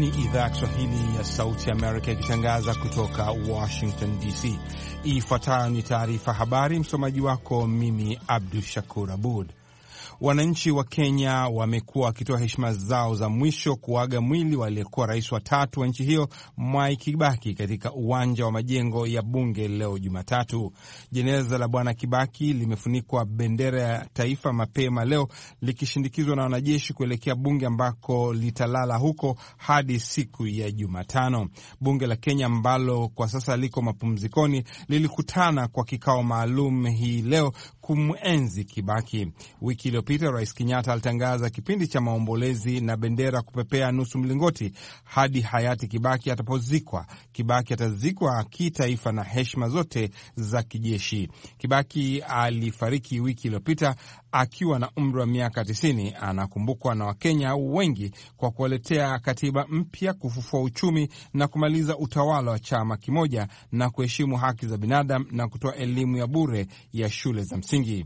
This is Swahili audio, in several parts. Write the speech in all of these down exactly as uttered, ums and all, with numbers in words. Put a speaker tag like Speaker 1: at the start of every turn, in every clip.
Speaker 1: ni idhaa ya Kiswahili ya Sauti Amerika ikitangaza kutoka Washington D C. Ifuatayo ni taarifa habari, msomaji wako mimi Abdul Shakur Abud. Wananchi wa Kenya wamekuwa wakitoa heshima zao za mwisho kuaga mwili wa aliyekuwa rais wa tatu wa nchi hiyo Mwai Kibaki katika uwanja wa majengo ya bunge leo Jumatatu. Jeneza la bwana Kibaki limefunikwa bendera ya taifa mapema leo likishindikizwa na wanajeshi kuelekea bunge ambako litalala huko hadi siku ya Jumatano. Bunge la Kenya ambalo kwa sasa liko mapumzikoni lilikutana kwa kikao maalum hii leo kumuenzi Kibaki. Wiki iliyopita Rais Kenyatta alitangaza kipindi cha maombolezi na bendera kupepea nusu mlingoti hadi hayati Kibaki atapozikwa. Kibaki atazikwa kitaifa na heshima zote za kijeshi. Kibaki alifariki wiki iliyopita akiwa na umri wa miaka tisini. Anakumbukwa na Wakenya wengi kwa kuwaletea katiba mpya, kufufua uchumi na kumaliza utawala wa chama kimoja na kuheshimu haki za binadamu na kutoa elimu ya bure ya shule za msingi.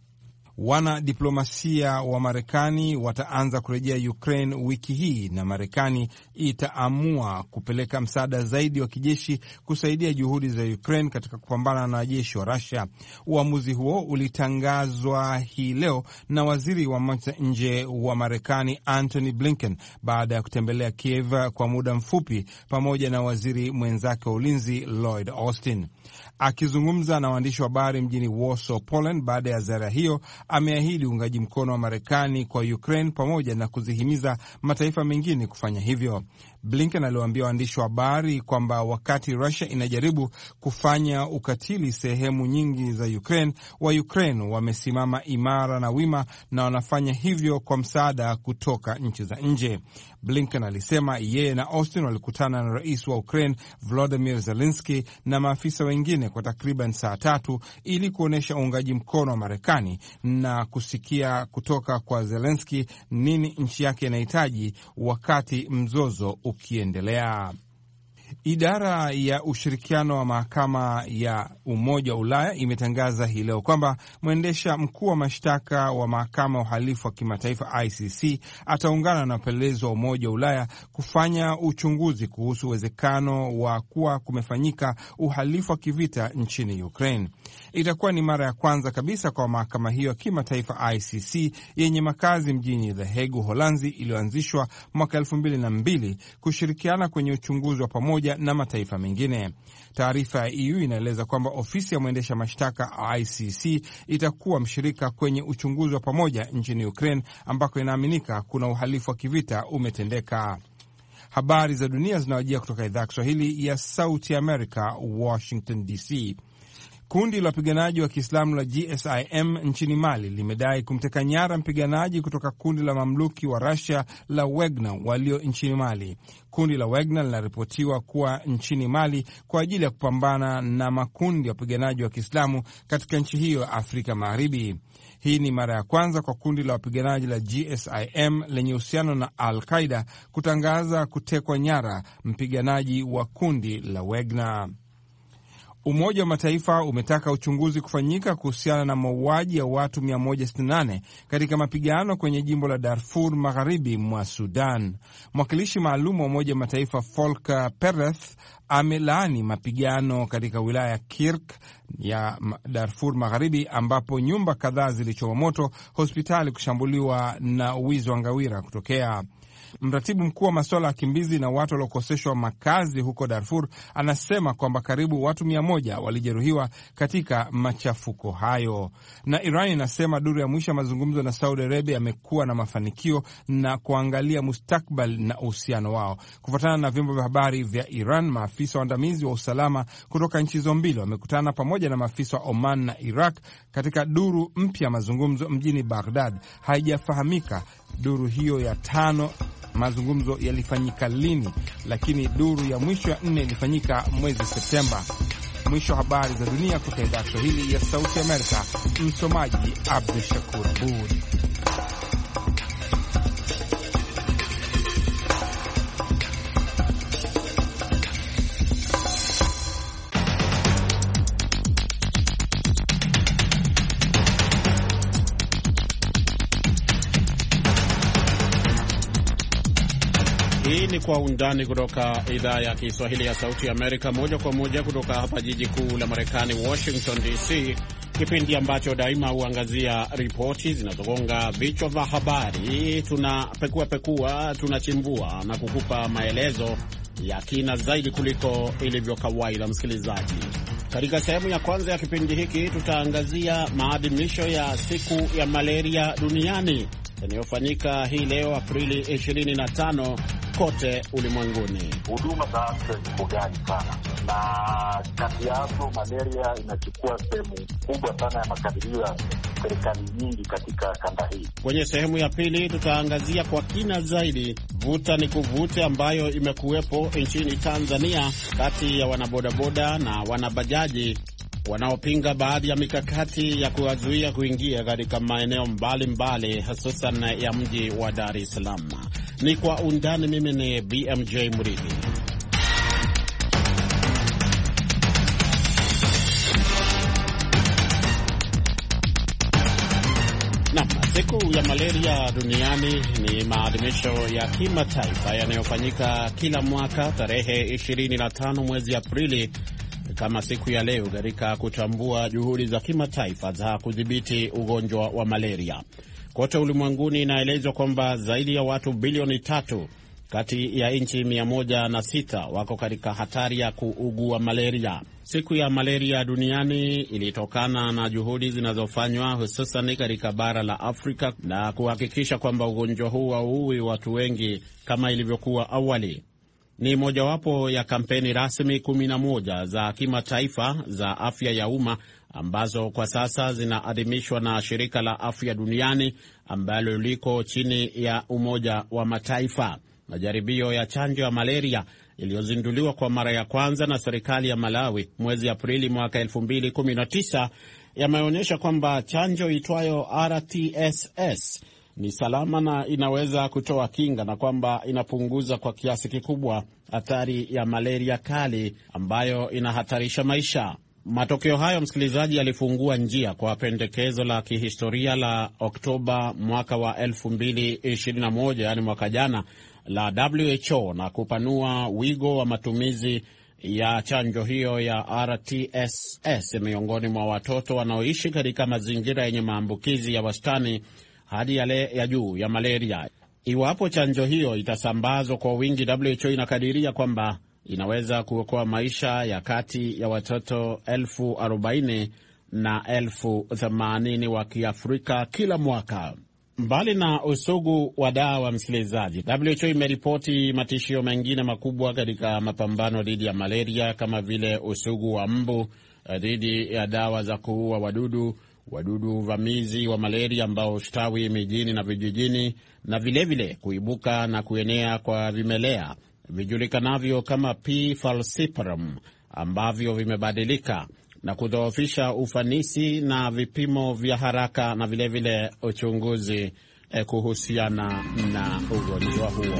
Speaker 1: Wana diplomasia wa Marekani wataanza kurejea Ukraine wiki hii na Marekani itaamua kupeleka msaada zaidi wa kijeshi kusaidia juhudi za Ukraine katika kupambana na wanajeshi wa Russia. Uamuzi huo ulitangazwa hii leo na waziri wa mambo ya nje wa Marekani Antony Blinken baada ya kutembelea Kiev kwa muda mfupi pamoja na waziri mwenzake wa ulinzi Lloyd Austin. Akizungumza na waandishi wa habari mjini Warsaw, Poland baada ya ziara hiyo, ameahidi uungaji mkono wa Marekani kwa Ukraine pamoja na kuzihimiza mataifa mengine kufanya hivyo. Blinken aliwaambia waandishi wa habari kwamba wakati Russia inajaribu kufanya ukatili sehemu nyingi za Ukraine, wa Ukraine wamesimama imara na wima na wanafanya hivyo kwa msaada kutoka nchi za nje. Blinken alisema yeye na Austin walikutana na rais wa Ukraine Volodymyr Zelensky na maafisa wengine kwa takriban saa tatu ili kuonyesha uungaji mkono wa Marekani na kusikia kutoka kwa Zelensky nini nchi yake inahitaji wakati mzozo ukiendelea. Idara ya ushirikiano wa mahakama ya Umoja wa Ulaya imetangaza hii leo kwamba mwendesha mkuu wa mashtaka wa mahakama ya uhalifu wa kimataifa I C C ataungana na wapelelezi wa Umoja wa Ulaya kufanya uchunguzi kuhusu uwezekano wa kuwa kumefanyika uhalifu wa kivita nchini Ukraine. Itakuwa ni mara ya kwanza kabisa kwa mahakama hiyo ya kimataifa I C C yenye makazi mjini The Hague, Uholanzi, iliyoanzishwa mwaka elfu mbili na mbili kushirikiana kwenye uchunguzi wa pamoja na mataifa mengine. Taarifa ya E U inaeleza kwamba ofisi ya mwendesha mashtaka I C C itakuwa mshirika kwenye uchunguzi wa pamoja nchini Ukraine ambako inaaminika kuna uhalifu wa kivita umetendeka. Habari za dunia zinawajia kutoka idhaa ya Kiswahili ya Sauti America, Washington D C. Kundi la wapiganaji wa Kiislamu la G S I M nchini Mali limedai kumteka nyara mpiganaji kutoka kundi la mamluki wa Russia la Wagner walio nchini Mali. Kundi la Wagner linaripotiwa kuwa nchini Mali kwa ajili ya kupambana na makundi ya wapiganaji wa Kiislamu katika nchi hiyo ya Afrika Magharibi. Hii ni mara ya kwanza kwa kundi la wapiganaji la G S I M lenye uhusiano na Al-Qaeda kutangaza kutekwa nyara mpiganaji wa kundi la Wagner. Umoja wa Mataifa umetaka uchunguzi kufanyika kuhusiana na mauaji ya watu mia moja sitini na nane katika mapigano kwenye jimbo la Darfur magharibi mwa Sudan. Mwakilishi maalum wa Umoja wa Mataifa Volker Perthes amelaani mapigano katika wilaya ya Kirk ya Darfur magharibi ambapo nyumba kadhaa zilichoma moto, hospitali kushambuliwa na wizi wa ngawira kutokea. Mratibu mkuu wa masuala ya wakimbizi na watu waliokoseshwa makazi huko Darfur anasema kwamba karibu watu mia moja walijeruhiwa katika machafuko hayo. Na Iran inasema duru ya mwisho ya mazungumzo na Saudi Arabia yamekuwa na mafanikio na kuangalia mustakbal na uhusiano wao. Kufuatana na vyombo vya habari vya Iran, maafisa waandamizi wa usalama kutoka nchi hizo mbili wamekutana pamoja na maafisa wa Oman na Iraq katika duru mpya ya mazungumzo mjini Baghdad. Haijafahamika duru hiyo ya tano mazungumzo yalifanyika lini, lakini duru ya mwisho ya nne ilifanyika mwezi Septemba. Mwisho wa habari za dunia kutoka idhaa ya Kiswahili ya Sauti Amerika. Msomaji Abdul Shakur Abud.
Speaker 2: Hii ni Kwa Undani kutoka idhaa ya Kiswahili ya Sauti ya Amerika, moja kwa moja kutoka hapa jiji kuu la Marekani, Washington D C, kipindi ambacho daima huangazia ripoti zinazogonga vichwa vya habari. Tunapekua pekua, tunachimbua na kukupa maelezo ya kina zaidi kuliko ilivyo kawaida, msikilizaji. Katika sehemu ya kwanza ya kipindi hiki tutaangazia maadhimisho ya siku ya malaria duniani yanayofanyika hii leo Aprili ishirini na tano kote ulimwenguni.
Speaker 3: Huduma za afya ziko ghali sana, na kati yazo malaria inachukua sehemu kubwa sana ya makadirio ya serikali nyingi katika kanda hii.
Speaker 2: Kwenye sehemu ya pili tutaangazia kwa kina zaidi vuta ni kuvute ambayo imekuwepo nchini Tanzania kati ya wanabodaboda na wanabajaji wanaopinga baadhi ya mikakati ya kuwazuia kuingia katika maeneo mbalimbali hususan ya mji wa Dar es Salaam. Ni Kwa Undani. Mimi ni B M J Mridhi. Naam, siku ya malaria duniani ni maadhimisho ya kimataifa yanayofanyika kila mwaka tarehe ishirini na tano mwezi Aprili kama siku ya leo, katika kutambua juhudi za kimataifa za kudhibiti ugonjwa wa malaria. Kote ulimwenguni inaelezwa kwamba zaidi ya watu bilioni tatu kati ya nchi mia moja na sita wako katika hatari ya kuugua malaria. Siku ya malaria duniani ilitokana na juhudi zinazofanywa hususan katika bara la Afrika na kuhakikisha kwamba ugonjwa huu hauui watu wengi kama ilivyokuwa awali. Ni mojawapo ya kampeni rasmi kumi na moja za kimataifa za afya ya umma ambazo kwa sasa zinaadhimishwa na Shirika la Afya Duniani ambalo liko chini ya Umoja wa Mataifa. Majaribio ya chanjo ya malaria iliyozinduliwa kwa mara ya kwanza na serikali ya Malawi mwezi Aprili mwaka elfu mbili kumi na tisa yameonyesha kwamba chanjo itwayo R T S S ni salama na inaweza kutoa kinga na kwamba inapunguza kwa kiasi kikubwa hatari ya malaria kali ambayo inahatarisha maisha. Matokeo hayo, msikilizaji, yalifungua njia kwa pendekezo la kihistoria la Oktoba mwaka wa elfu mbili ishirini na moja, yani mwaka jana, la W H O na kupanua wigo wa matumizi ya chanjo hiyo ya R T S S miongoni mwa watoto wanaoishi katika mazingira yenye maambukizi ya wastani hadi yale ya juu ya malaria. Iwapo chanjo hiyo itasambazwa kwa wingi, W H O inakadiria kwamba inaweza kuokoa maisha ya kati ya watoto elfu arobaini na elfu themanini wa Kiafrika kila mwaka. Mbali na usugu wa dawa, msikilizaji, W H O imeripoti matishio mengine makubwa katika mapambano dhidi ya malaria kama vile usugu wa mbu dhidi ya dawa za kuua wadudu, wadudu vamizi wa malaria ambao hustawi mijini na vijijini, na vilevile vile kuibuka na kuenea kwa vimelea vijulikanavyo kama P. falciparum ambavyo vimebadilika na kudhoofisha ufanisi na vipimo vya haraka na vilevile vile uchunguzi eh, kuhusiana na ugonjwa huo.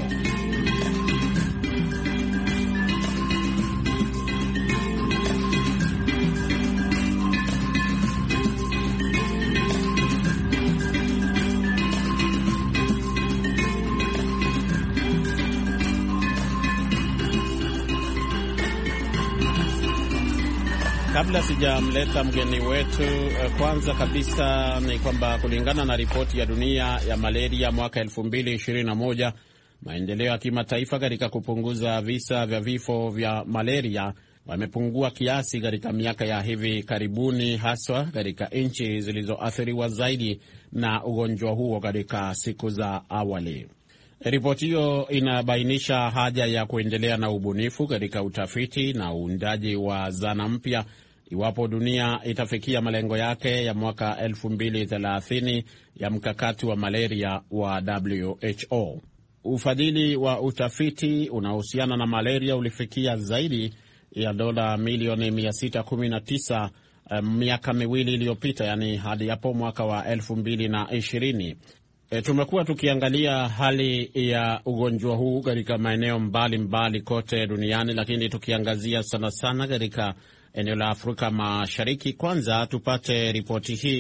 Speaker 2: Kabla sijamleta mgeni wetu, kwanza kabisa ni kwamba kulingana na ripoti ya dunia ya malaria mwaka elfu mbili ishirini na moja, maendeleo ya kimataifa katika kupunguza visa vya vifo vya malaria wamepungua kiasi katika miaka ya hivi karibuni, haswa katika nchi zilizoathiriwa zaidi na ugonjwa huo katika siku za awali. Ripoti hiyo inabainisha haja ya kuendelea na ubunifu katika utafiti na uundaji wa zana mpya iwapo dunia itafikia malengo yake ya mwaka elfu mbili thelathini ya mkakati wa malaria wa W H O. Ufadhili wa utafiti unaohusiana na malaria ulifikia zaidi ya dola milioni mia sita kumi na tisa um, miaka miwili iliyopita, yani hadi hapo mwaka wa elfu mbili na ishirini. E, tumekuwa tukiangalia hali ya ugonjwa huu katika maeneo mbalimbali kote duniani, lakini tukiangazia sana sana katika eneo la Afrika Mashariki. Kwanza tupate ripoti hii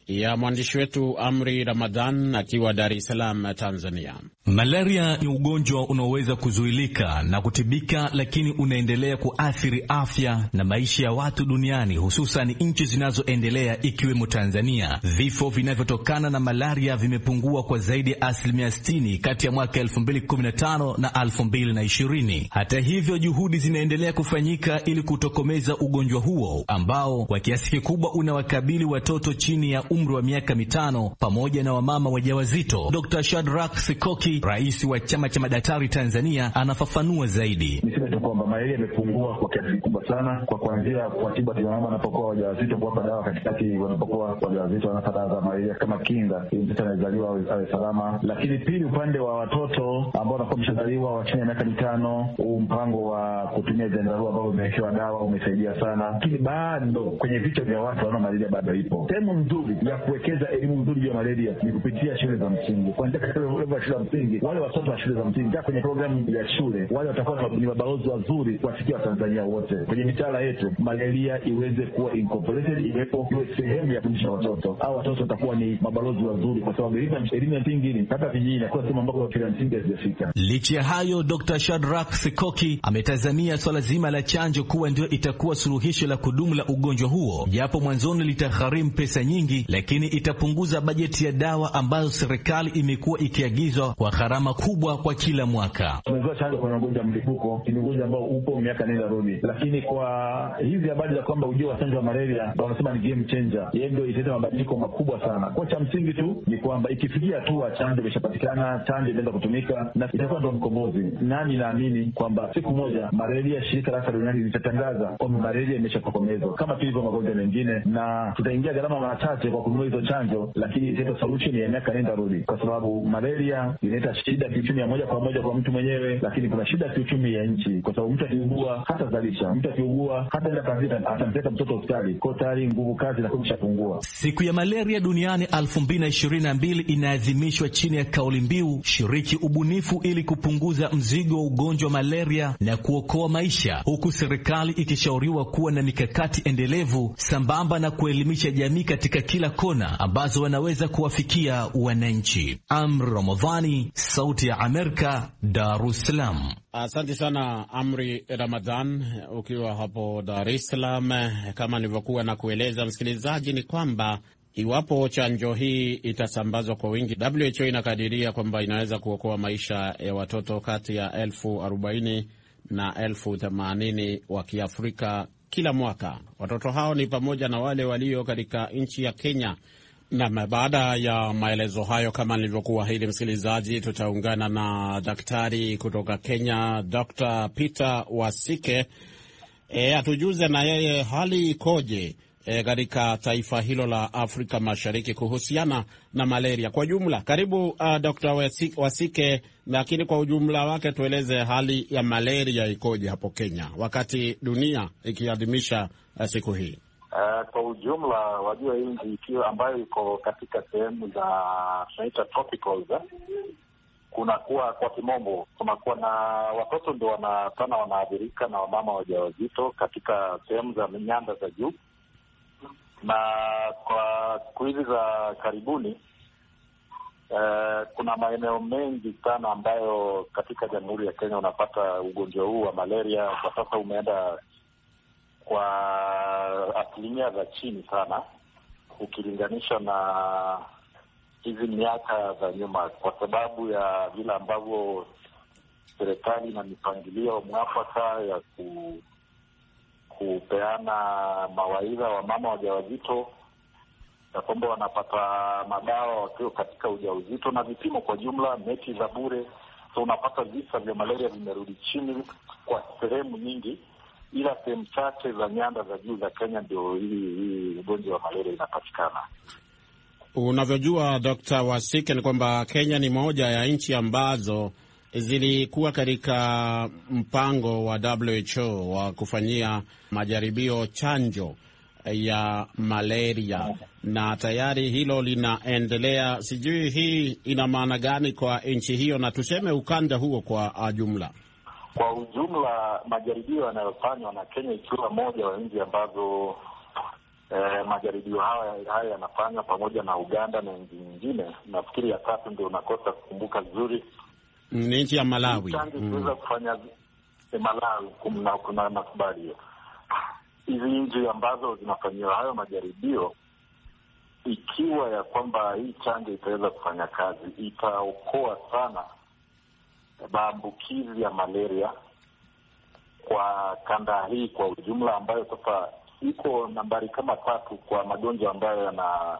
Speaker 2: ya mwandishi wetu Amri Ramadhan akiwa Dar es Salaam, Tanzania.
Speaker 4: Malaria ni ugonjwa unaoweza kuzuilika na kutibika, lakini unaendelea kuathiri afya na maisha ya watu duniani, hususan nchi zinazoendelea ikiwemo Tanzania. Vifo vinavyotokana na malaria vimepungua kwa zaidi ya asilimia sitini kati ya mwaka elfu mbili kumi na tano na elfu mbili ishirini. Hata hivyo, juhudi zinaendelea kufanyika ili kutokomeza ugonjwa huo ambao kwa kiasi kikubwa unawakabili watoto chini ya umri wa miaka mitano pamoja na wamama wajawazito. Dokta Shadrack Sikoki, rais wa chama cha madaktari Tanzania, anafafanua zaidi.
Speaker 5: Niseme tu kwamba malaria imepungua kwa kiasi kikubwa sana, kwa kuanzia kuwatibu wamama wanapokuwa wajawazito, kuwapa dawa katikati wanapokuwa wajawazito, wanapata dawa za malaria kama kinga ili mtoto anazaliwa awe salama. Lakini pili, upande wa watoto ambao wanakuwa wameshazaliwa wa chini ya miaka mitano, huu mpango wa kutumia vyandarua ambao umewekewa dawa umesaidia sana. Lakini bado kwenye vichwa vya watu wana malaria bado ipo. Sehemu nzuri ya kuwekeza elimu nzuri ya malaria ni kupitia shule za msingi. Kwanza katika shule za msingi, wale watoto wa shule za msingi kwenye programu ya shule, wale watakuwa ni mabalozi wazuri kuwafikia Watanzania wote. Kwenye mitaala yetu malaria iweze kuwa incorporated, iwepo iwe sehemu ya kufundisha watoto. Hao watoto watakuwa ni mabalozi wazuri, kwa sababu elimu ya msingi ni hata vijijini kwa sehemu ambako shule ya msingi hazijafika.
Speaker 4: Licha ya hayo, Dokta Shadrack Sikoki ametazamia swala zima la chanjo kuwa ndio itakuwa suluhisho la kudumu la ugonjwa huo, japo mwanzoni litagharimu pesa nyingi, lakini itapunguza bajeti ya dawa ambazo serikali imekuwa ikiagizwa kwa gharama kubwa kwa kila mwaka.
Speaker 5: Tumezoea chanjo kwa ugonjwa mlipuko, ni ugonjwa ambao upo miaka nenda rudi, lakini kwa hizi habari za kwamba ujio wa chanjo ya malaria wanasema ni game changer, yeye ndio italeta mabadiliko makubwa sana. Kwa cha msingi tu ni kwamba ikifikia tu chanjo imeshapatikana, chanjo inaanza kutumika na itakuwa ndio mkombozi. Nani naamini kwamba siku moja malaria, shirika la afya duniani litatangaza kwamba malaria imeshatokomezwa kama tulivyo magonjwa mengine, na tutaingia gharama mara chache kwa kununua hizo chanjo, lakini itakuwa solution ya miaka nenda rudi, kwa sababu malaria inaleta shida kiuchumi ya moja kwa moja kwa mtu mwenyewe, lakini kuna shida kiuchumi ya nchi, kwa sababu mtu akiugua hata zalisha, mtu akiugua hata enda kazi atampeleka mtoto hospitali, kwa tayari nguvu kazi na kumshapungua.
Speaker 4: Siku ya malaria duniani elfu mbili ishirini na mbili inaadhimishwa chini ya kauli mbiu shiriki ubunifu ili kupunguza mzigo wa ugonjwa wa malaria na kuokoa maisha, huku serikali ikishauriwa kuwa na mikakati endelevu sambamba na kuelimisha jamii katika kila kona ambazo wanaweza kuwafikia wananchi. Amri Ramadhani, Sauti ya Amerika, Dar es Salaam.
Speaker 2: Asante sana Amri Ramadhan ukiwa hapo Dar es Salaam. Kama nilivyokuwa na kueleza msikilizaji, ni kwamba iwapo chanjo hii itasambazwa kwa wingi, W H O inakadiria kwamba inaweza kuokoa maisha ya watoto kati ya elfu arobaini na elfu themanini wa Kiafrika kila mwaka. Watoto hao ni pamoja na wale walio katika nchi ya Kenya. Na baada ya maelezo hayo, kama nilivyokuwa hili msikilizaji, tutaungana na daktari kutoka Kenya, Doctor Peter Wasike, e, atujuze na yeye hali ikoje katika e, taifa hilo la Afrika Mashariki kuhusiana na malaria kwa jumla. Karibu uh, Doctor Wasike, lakini kwa ujumla wake tueleze hali ya malaria ikoje hapo Kenya wakati dunia ikiadhimisha uh, siku hii.
Speaker 3: Uh, kwa ujumla wajua hii nchi ikiwa ambayo iko katika sehemu za tunaita tropicals, eh? Kunakuwa kwa kimombo kunakuwa na watoto ndio wana sana wanaathirika na wamama wajawazito katika sehemu za nyanda za juu, na kwa siku hizi za karibuni uh, kuna maeneo mengi sana ambayo katika Jamhuri ya Kenya unapata ugonjwa huu wa malaria. Kwa sasa umeenda kwa asilimia za chini sana ukilinganisha na hizi miaka za nyuma, kwa sababu ya vile ambavyo serikali na mipangilio mwafaka ya ku, kupeana mawaidha wa mama wajawazito ya kwamba wanapata madawa wakiwa katika ujauzito na vipimo kwa jumla, neti za bure. So unapata visa vya malaria vimerudi chini kwa sehemu nyingi, ila sehemu chache za nyanda za juu za Kenya ndio hii ugonjwa wa malaria inapatikana.
Speaker 2: Unavyojua Doctor Wasike, ni kwamba Kenya ni moja ya nchi ambazo zilikuwa katika mpango wa W H O wa kufanyia majaribio chanjo ya malaria, na tayari hilo linaendelea. Sijui hii ina maana gani kwa nchi hiyo na tuseme ukanda huo kwa jumla?
Speaker 3: Kwa ujumla majaribio yanayofanywa na Kenya ikiwa moja wa nchi ambazo eh, majaribio haya haya yanafanywa pamoja na Uganda na nchi nyingine. Nafikiri ya tatu ndio unakosa kukumbuka vizuri,
Speaker 2: ni nchi ya Malawi.
Speaker 3: Chanjo ikiweza mm. kufanya eh, Malawi kuna kuna nakubali hizi nchi ambazo zinafanyiwa hayo majaribio, ikiwa ya kwamba hii chanjo itaweza kufanya kazi, itaokoa sana maambukizi ya malaria kwa kanda hii kwa ujumla, ambayo sasa iko nambari kama tatu kwa magonjwa ambayo yana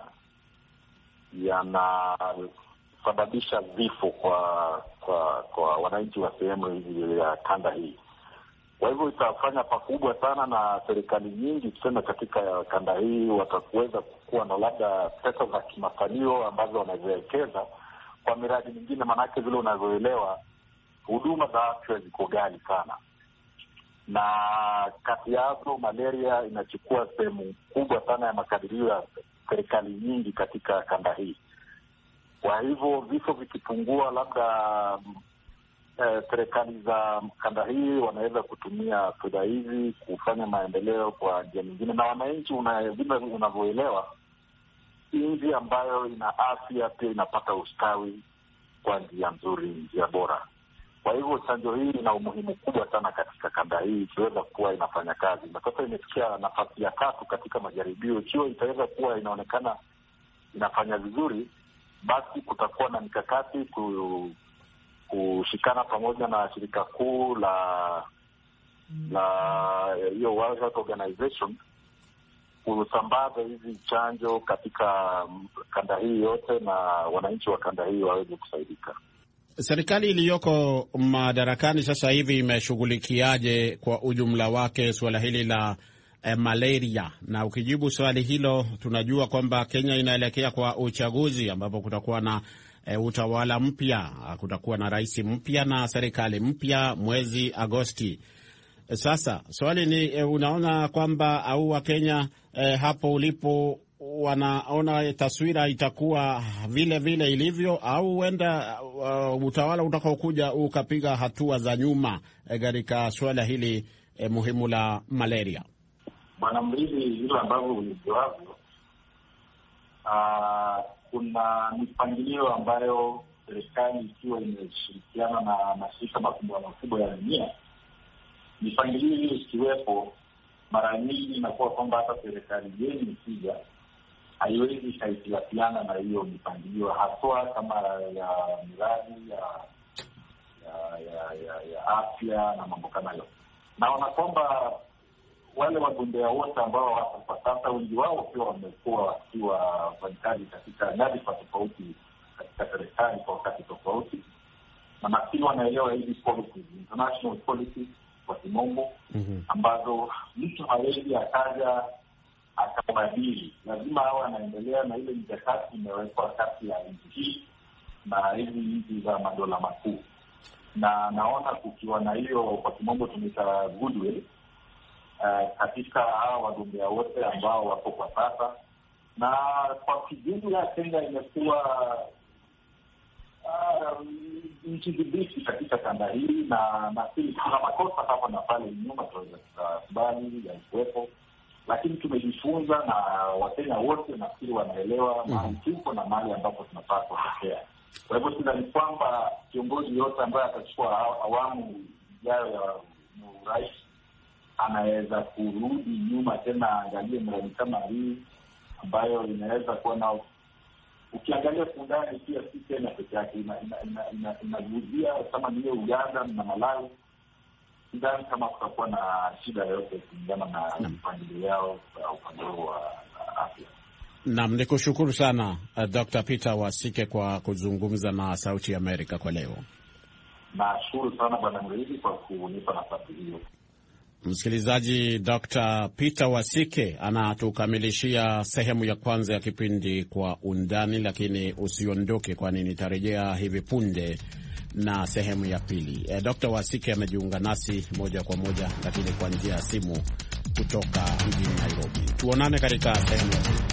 Speaker 3: yanasababisha vifo kwa kwa kwa wananchi wa sehemu hizi ya kanda hii. Kwa hivyo itafanya pakubwa sana, na serikali nyingi tuseme katika kanda hii watakuweza kuwa na labda pesa za kimafanio ambazo wanaziwekeza kwa miradi mingine, maanake vile unavyoelewa huduma za afya ziko ghali sana, na kati yazo malaria inachukua sehemu kubwa sana ya makadirio ya serikali nyingi katika kanda hii. Kwa hivyo vifo vikipungua, labda eh, serikali za kanda hii wanaweza kutumia fedha hizi kufanya maendeleo kwa njia nyingine, na wananchi vile unavyoelewa, nchi ambayo ina afya pia inapata ustawi kwa njia nzuri, njia bora. Kwa hivyo chanjo hii ina umuhimu kubwa sana katika kanda hii, ikiweza kuwa inafanya kazi. Na sasa imefikia nafasi ya tatu katika majaribio. Ikiwa itaweza kuwa inaonekana inafanya vizuri, basi kutakuwa na mikakati kushikana pamoja na shirika kuu la la hiyo World Health Organization kusambaza hizi chanjo katika kanda hii yote, na wananchi wa kanda hii waweze kusaidika.
Speaker 2: Serikali iliyoko madarakani sasa hivi imeshughulikiaje kwa ujumla wake suala hili la eh, malaria? Na ukijibu swali hilo, tunajua kwamba Kenya inaelekea kwa uchaguzi ambapo kutakuwa na eh, utawala mpya, kutakuwa na rais mpya na serikali mpya mwezi Agosti. Sasa swali ni eh, unaona kwamba au wa Kenya eh, hapo ulipo wanaona taswira itakuwa vile vile ilivyo, au huenda uh, utawala utakaokuja ukapiga hatua za nyuma katika eh, suala hili eh, muhimu la malaria?
Speaker 3: Bwana Mridi, hilo ambavyo ulivyoavyo, uh, kuna mipangilio ambayo serikali ikiwa imeshirikiana na mashirika makubwa makubwa ya dunia, mipangilio hiyo ikiwepo, mara nyingi inakuwa kwamba hata serikali yenu ikija haiwezi ikahitilafiana na hiyo mipangilio, haswa kama ya miradi ya ya ya, ya, ya afya na mambo kama hayo. Naona kwamba wale wagombea wote ambao wako kwa sasa, wengi wao pia wamekuwa wakiwa wafanyakazi katika nyadhifa tofauti katika serikali kwa wakati tofauti, na nafikiri wanaelewa hizi policies, international policies kwa kimombo, mm-hmm. ambazo mtu hawezi akaja akabadili. Lazima awe anaendelea na ile mikakati imewekwa kati ya nchi hii na hizi nchi za madola makuu, na naona kukiwa na hiyo kwa kimombo tunaita goodwill uh, katika hawa wagombea wote ambao wako kwa sasa. Na kwa kijumla Kenya imekuwa uh, nchi dhibiti katika kanda hii, na nafikiri kuna makosa hapa na pale nyuma tunaweza kukubali ya kuwepo, lakini tumejifunza, na Wakenya wote nafikiri wanaelewa mahali tuko na mahali ambapo tunafaa kutokea. Kwa hivyo sidhani kwamba kiongozi yote ambaye atachukua awamu ijayo ya urais anaweza kurudi nyuma tena, angalie mradi kama hii ambayo inaweza kuwa na, ukiangalia kundani pia si Kenya peke yake, inaguzia kama vile Uganda na Malawi. Sidhani kama kutakuwa na shida yoyote kulingana na mpangilio yao upande wa afya.
Speaker 2: Naam, nikushukuru sana uh, Doctor Peter Wasike kwa kuzungumza na Sauti ya Amerika kwa leo.
Speaker 3: Nashukuru sana Bwana Mridi kwa kunipa nafasi hiyo.
Speaker 2: Msikilizaji, Doctor Peter Wasike anatukamilishia sehemu ya kwanza ya kipindi Kwa Undani, lakini usiondoke, kwani nitarejea hivi punde na sehemu ya pili. E, Doctor Wasike amejiunga nasi moja kwa moja, lakini kwa njia ya simu kutoka mjini Nairobi. Tuonane katika sehemu ya pili.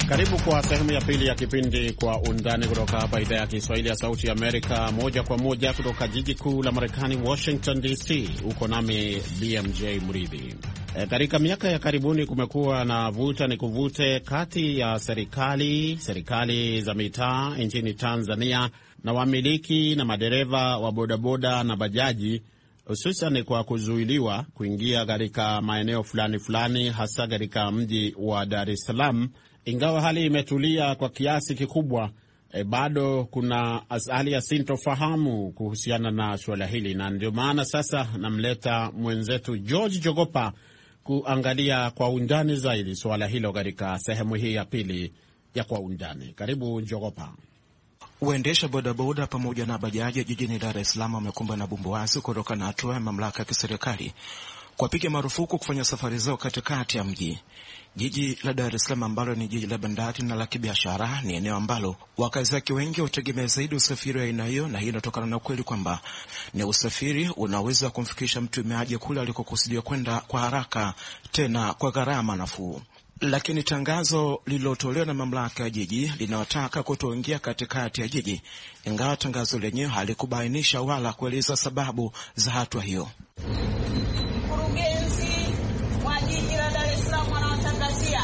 Speaker 2: Karibu kwa sehemu ya pili ya kipindi Kwa Undani kutoka hapa idhaa ya Kiswahili ya Sauti ya Amerika, moja kwa moja kutoka jiji kuu la Marekani, Washington D C. Uko nami B M J Mridhi. E, katika miaka ya karibuni kumekuwa na vuta ni kuvute kati ya serikali, serikali za mitaa nchini Tanzania na wamiliki na madereva wa bodaboda na bajaji, hususan kwa kuzuiliwa kuingia katika maeneo fulani fulani, hasa katika mji wa Dar es Salaam. Ingawa hali imetulia kwa kiasi kikubwa, e, bado kuna hali ya sintofahamu kuhusiana na suala hili, na ndio maana sasa namleta mwenzetu George Jogopa kuangalia kwa undani zaidi suala hilo katika sehemu hii ya pili ya Kwa Undani. Karibu Jogopa.
Speaker 6: Waendesha bodaboda pamoja na bajaji jijini Dar es Salaam wamekumbwa na bumbuazi kutoka na hatua ya mamlaka ya kiserikali kuwapiga marufuku kufanya safari zao katikati ya mji. Jiji la Dar es Salaam ambalo ni jiji la bandari na la kibiashara ni eneo ambalo wakazi wake wengi hutegemea zaidi usafiri wa aina hiyo, na hii inatokana na ukweli kwamba ni usafiri unaweza kumfikisha mtu mmoja kule alikokusudia kwenda kwa haraka, tena kwa gharama nafuu. Lakini tangazo lililotolewa na mamlaka ya jiji linawataka kutoingia katikati ya jiji, ingawa tangazo lenyewe halikubainisha wala kueleza sababu za hatua hiyo.
Speaker 7: Mkurugenzi wa jiji la Dar es Salaam anawatangazia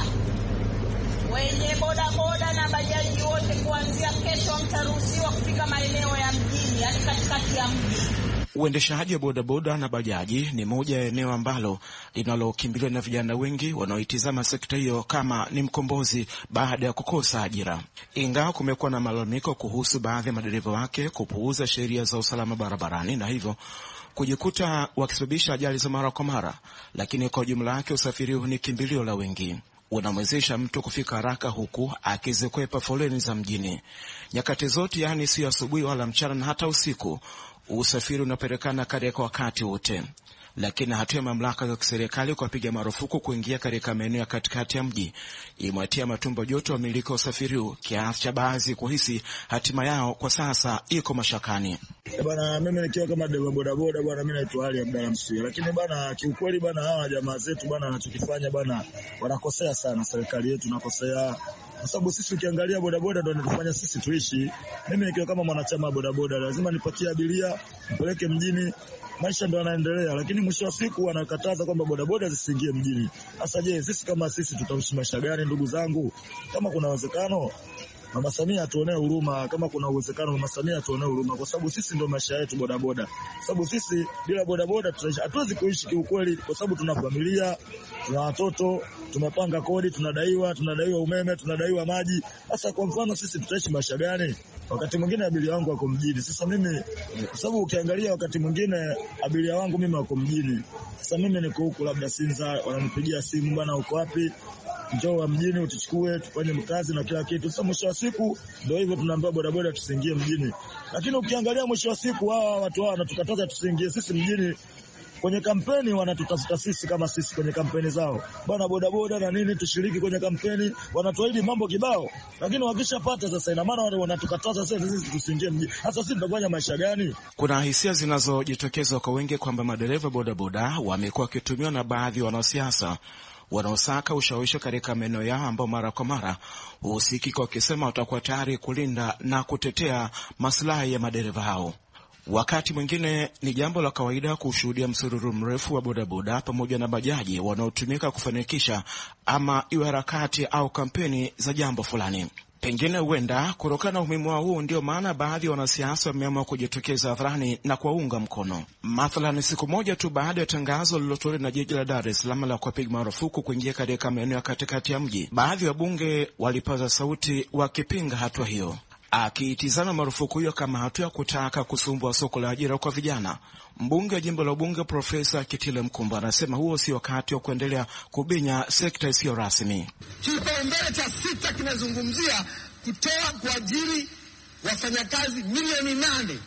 Speaker 7: wenye bodaboda na bajaji wote kuanzia kesho mtaruhusiwa kufika maeneo ya mjini, yani katikati ya mji.
Speaker 6: Uendeshaji wa bodaboda na bajaji ni moja ya eneo ambalo linalokimbiliwa na vijana wengi wanaoitizama sekta hiyo kama ni mkombozi baada ya kukosa ajira. Ingawa kumekuwa na malalamiko kuhusu baadhi ya madereva wake kupuuza sheria za usalama barabarani na hivyo kujikuta wakisababisha ajali za mara kwa mara, lakini kwa jumla yake usafiri huu ni kimbilio la wengi. Unamwezesha mtu kufika haraka huku akizikwepa foleni za mjini. Nyakati zote, yani si asubuhi wala mchana na hata usiku, usafiri unapelekana katika wakati wote. Lakini hatua ya mamlaka za kiserikali kuwapiga marufuku kuingia katika maeneo ya katikati ya mji imewatia matumbo joto wamiliki wa usafiri huu, kiasi cha baadhi kuhisi hatima yao kwa sasa iko mashakani.
Speaker 8: Bwana, mimi nikiwa kama dereva bodaboda bwana, mimi naitwa Ali Abdalla Msuya, lakini bwana kiukweli bwana hawa jamaa zetu bwana wanachokifanya bwana wanakosea sana, serikali yetu nakosea. Kwa sababu sisi ukiangalia bodaboda ndio wanatufanya sisi tuishi. Mimi nikiwa kama mwanachama bodaboda lazima nipatie abiria, nipeleke mjini, maisha ndio yanaendelea, lakini mwisho wa siku wanakataza kwamba bodaboda zisiingie mjini. Sasa je, sisi kama sisi tutaishi maisha gani ndugu zangu? Kama kuna uwezekano Mama Samia atuonee huruma, kama kuna uwezekano Mama Samia atuonee huruma, kwa sababu sisi ndio maisha yetu bodaboda. Kwa sababu sisi bila bodaboda hatuwezi kuishi kiukweli, kwa sababu tuna familia, tuna watoto, tumepanga kodi, tunadaiwa, tunadaiwa umeme, tunadaiwa maji. Sasa kwa mfano sisi tutaishi maisha gani? Wakati mwingine abiria wangu wako mjini. Sasa mimi, kwa sababu ukiangalia wakati mwingine abiria wangu mimi wako mjini. Sasa mimi niko huko labda Sinza, wananipigia simu, bwana uko wapi? Njoo mjini utuchukue tufanye kazi na kila kitu. Sasa mwisho wa siku ndio hivyo, tunaambia bodaboda tusiingie mjini. Lakini ukiangalia mwisho wa siku hawa watu hawa wanatukataza tusiingie sisi mjini. Kwenye kampeni wanatutafuta sisi kama sisi kwenye kampeni zao. Bwana bodaboda na nini tushiriki kwenye kampeni, wanatuahidi mambo kibao. Lakini wakishapata sasa ina maana wale wanatukataza sisi tusiingie mjini. Sasa sisi tutafanya maisha gani?
Speaker 6: Kuna hisia zinazojitokeza kwa wengi kwamba madereva bodaboda wamekuwa wakitumiwa na baadhi ya wanasiasa wanaosaka ushawishi katika maeneo yao, ambao mara kwa mara husikika wakisema watakuwa tayari kulinda na kutetea maslahi ya madereva hao. Wakati mwingine ni jambo la kawaida kushuhudia msururu mrefu wa bodaboda pamoja na bajaji wanaotumika kufanikisha ama iwe harakati au kampeni za jambo fulani. Pengine huenda kutokana na umuhimu wao huo ndio maana baadhi ya wanasiasa wameamua kujitokeza hadharani na kuwaunga mkono. Mathalan, siku moja tu baada ya tangazo lililotolewa na jiji la Dar es Salaam la kupiga marufuku kuingia katika maeneo ya katikati ya mji, baadhi ya wabunge walipaza sauti wakipinga hatua hiyo. Akiitizama marufuku hiyo kama hatua ya kutaka kusumbua soko la ajira kwa vijana, mbunge wa jimbo la Ubunge Profesa Kitile Mkumba anasema huo si wakati wa kuendelea kubinya sekta isiyo rasmi.
Speaker 9: Kipaumbele cha sita kinazungumzia kutoa kwa ajili wafanyakazi milioni nane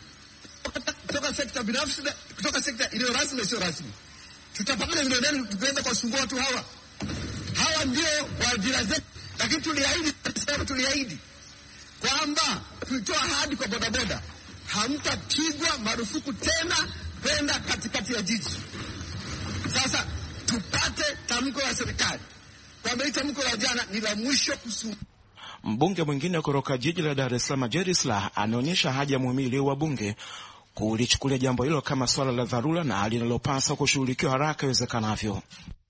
Speaker 9: kutoka sekta binafsi, kutoka sekta iliyo rasmi na isiyo rasmi. Tutapata milioni nane tukienda kusumbua watu hawa. Hawa ndio waajira zetu, lakini tuliahidi, tuliahidi kwamba tulitoa ahadi kwa bodaboda, hamtapigwa marufuku tena kwenda katikati ya jiji. Sasa tupate tamko la serikali kwamba hili tamko la jana ni la mwisho kusumbua.
Speaker 6: Mbunge mwingine kutoka jiji la Dar es Salaam, Jerry Silaa, anaonyesha haja ya muhimili wa bunge kulichukulia jambo hilo kama swala la dharura na linalopaswa kushughulikiwa haraka iwezekanavyo.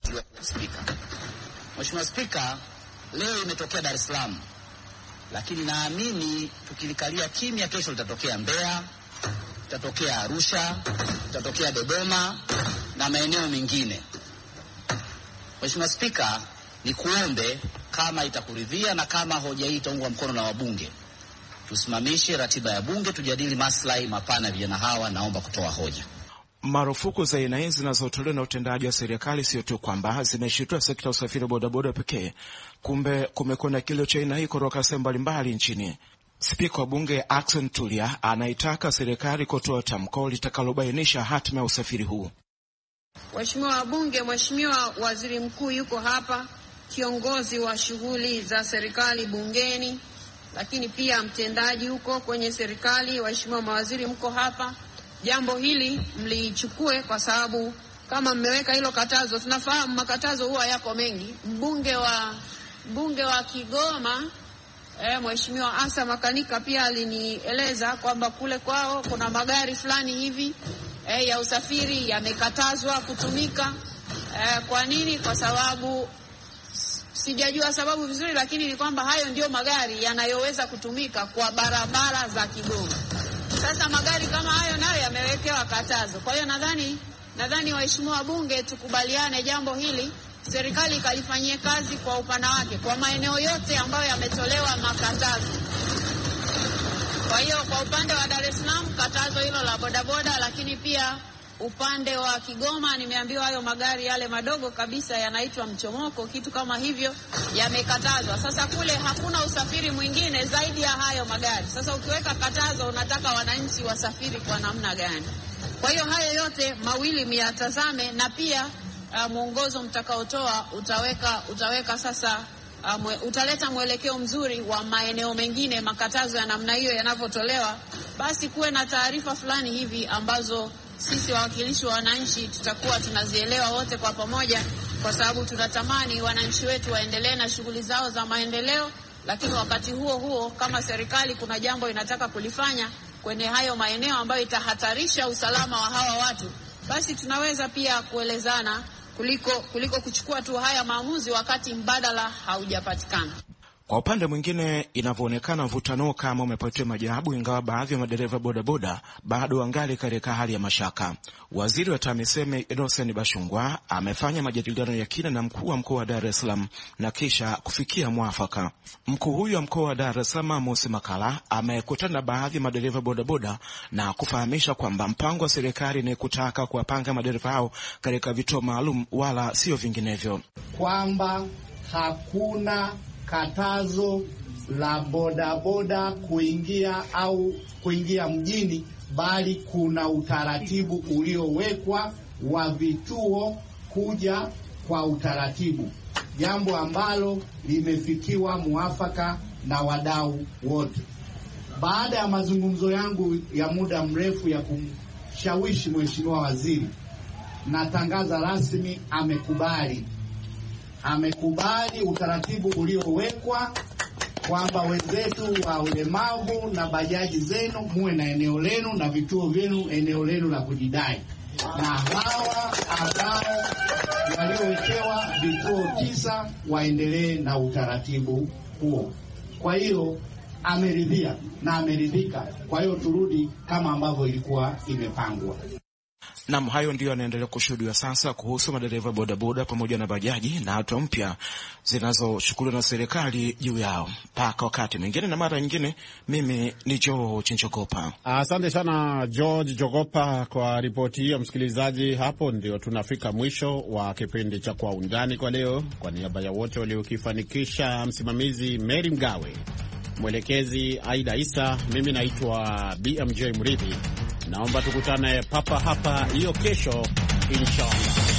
Speaker 10: Mheshimiwa Spika, leo imetokea Dar es Salaam, lakini naamini tukilikalia kimya, kesho litatokea Mbeya, litatokea Arusha, litatokea Dodoma na maeneo mengine. Mheshimiwa Spika, ni kuombe kama itakuridhia na kama hoja hii itaungwa mkono na wabunge, tusimamishe ratiba ya bunge, tujadili maslahi mapana ya vijana hawa. Naomba kutoa hoja.
Speaker 6: Marufuku za aina hizi zinazotolewa na utendaji wa serikali sio tu kwamba zimeshitua sekta ya usafiri bodaboda pekee, kumbe kumekuwa na kilio cha aina hii kutoka sehemu mbalimbali nchini. Spika wa bunge Ackson Tulia anaitaka serikali kutoa tamko litakalobainisha hatima ya usafiri huu.
Speaker 11: Waheshimiwa wabunge, Mheshimiwa Waziri Mkuu yuko hapa, kiongozi wa shughuli za serikali bungeni, lakini pia mtendaji huko kwenye serikali. Waheshimiwa mawaziri mko hapa. Jambo hili mlichukue kwa sababu kama mmeweka hilo katazo, tunafahamu makatazo huwa yako mengi. Mbunge wa mbunge wa Kigoma eh, Mheshimiwa Asa Makanika pia alinieleza kwamba kule kwao kuna magari fulani hivi eh, ya usafiri yamekatazwa kutumika. Eh, kwa nini? Kwa sababu sijajua sababu vizuri, lakini ni kwamba hayo ndio magari yanayoweza kutumika kwa barabara za Kigoma. Sasa magari kama hayo nayo yamewekewa katazo. Kwa hiyo nadhani nadhani waheshimiwa wabunge tukubaliane jambo hili, serikali ikalifanyie kazi kwa upana wake kwa maeneo yote ambayo yametolewa makatazo. Kwa hiyo kwa upande wa Dar es Salaam katazo hilo la bodaboda, lakini pia upande wa Kigoma nimeambiwa hayo magari yale madogo kabisa yanaitwa mchomoko, kitu kama hivyo, yamekatazwa. Sasa kule hakuna usafiri mwingine zaidi ya hayo magari. Sasa ukiweka katazo, unataka wananchi wasafiri kwa namna gani? Kwa hiyo hayo yote mawili miyatazame, na pia uh, mwongozo mtakaotoa utaweka utaweka sasa uh, mwe, utaleta mwelekeo mzuri wa maeneo mengine makatazo ya namna hiyo yanavyotolewa. Basi kuwe na taarifa fulani hivi ambazo sisi wawakilishi wa wananchi tutakuwa tunazielewa wote kwa pamoja, kwa sababu tunatamani wananchi wetu waendelee na shughuli zao za maendeleo, lakini wakati huo huo kama serikali kuna jambo inataka kulifanya kwenye hayo maeneo ambayo itahatarisha usalama wa hawa watu, basi tunaweza pia kuelezana kuliko kuliko kuchukua tu haya maamuzi wakati mbadala haujapatikana.
Speaker 6: Kwa upande mwingine, inavyoonekana mvutano kama umepatiwa majawabu, ingawa baadhi ya madereva bodaboda bado wangali katika hali ya mashaka. Waziri wa TAMISEMI Innocent Bashungwa amefanya majadiliano ya kina na mkuu wa mkoa wa Dar es Salaam na kisha kufikia mwafaka. Mkuu huyu wa mkoa wa Dar es Salaam Mose Makala amekutana na baadhi ya madereva bodaboda na kufahamisha kwamba mpango wa serikali ni kutaka kuwapanga madereva hao katika vituo maalum wala sio vinginevyo,
Speaker 12: kwamba hakuna katazo la bodaboda kuingia au kuingia mjini, bali kuna utaratibu uliowekwa wa vituo kuja kwa utaratibu, jambo ambalo limefikiwa muafaka na wadau wote. Baada ya mazungumzo yangu ya muda mrefu ya kumshawishi Mheshimiwa Waziri, natangaza rasmi amekubali amekubali utaratibu uliowekwa kwamba wenzetu wa ulemavu na bajaji zenu muwe na eneo lenu na vituo vyenu eneo lenu la kujidai, na hawa ambao waliowekewa vituo tisa waendelee na utaratibu huo. Kwa hiyo ameridhia na ameridhika. Kwa hiyo turudi kama ambavyo ilikuwa imepangwa.
Speaker 6: Naam, hayo ndio yanaendelea kushuhudiwa sasa kuhusu madereva bodaboda pamoja na bajaji na hatua mpya zinazochukuliwa na serikali juu yao. Mpaka wakati mwingine na mara nyingine, mimi ni George Njogopa.
Speaker 2: Asante sana George Njogopa kwa ripoti hiyo. Msikilizaji, hapo ndio tunafika mwisho wa kipindi cha Kwa Undani kwa leo. Kwa niaba ya wote waliokifanikisha, msimamizi Mary Mgawe, mwelekezi Aida Isa, mimi naitwa B M J Mridhi. Naomba tukutane papa hapa hiyo kesho inshallah.